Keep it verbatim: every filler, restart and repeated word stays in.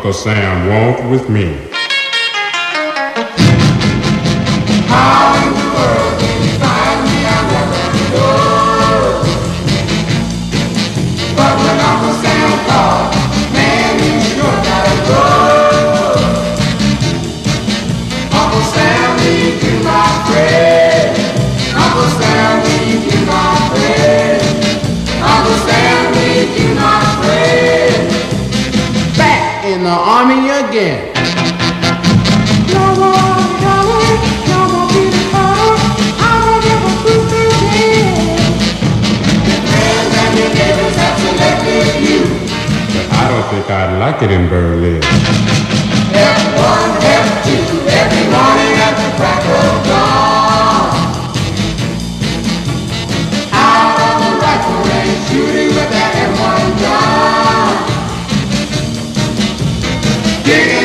Uncle Sam won't with me. How in the world did you find me? I never know. But when Uncle Sam called, man, you sure gotta go. Uncle Sam, lead you my friend. Uncle Sam, lead you my friend. Uncle Sam, lead you my friend. Back in the army again. I don't think I'd like it in Berlin. F one, F two, every morning at the crack of dawn. Out on the rifle range, shooting with that M one gun. Digging